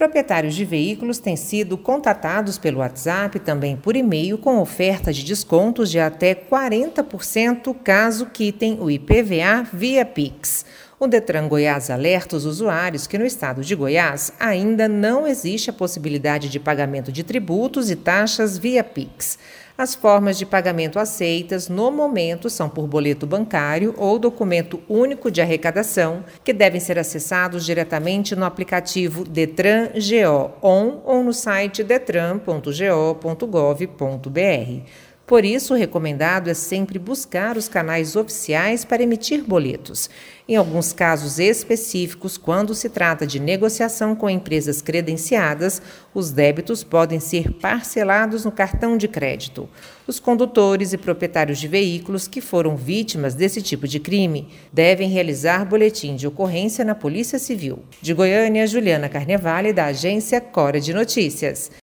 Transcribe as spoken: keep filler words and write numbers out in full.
Proprietários de veículos têm sido contatados pelo WhatsApp e também por e-mail com oferta de descontos de até quarenta por cento caso quitem o I P V A via Pix. O Detran Goiás alerta os usuários que no estado de Goiás ainda não existe a possibilidade de pagamento de tributos e taxas via Pix. As formas de pagamento aceitas no momento são por boleto bancário ou documento único de arrecadação, que devem ser acessados diretamente no aplicativo Detran G O On ou no site detran ponto go ponto gov ponto br. Por isso, o recomendado é sempre buscar os canais oficiais para emitir boletos. Em alguns casos específicos, quando se trata de negociação com empresas credenciadas, os débitos podem ser parcelados no cartão de crédito. Os condutores e proprietários de veículos que foram vítimas desse tipo de crime devem realizar boletim de ocorrência na Polícia Civil. De Goiânia, Juliana Carnevale, da agência Cora de Notícias.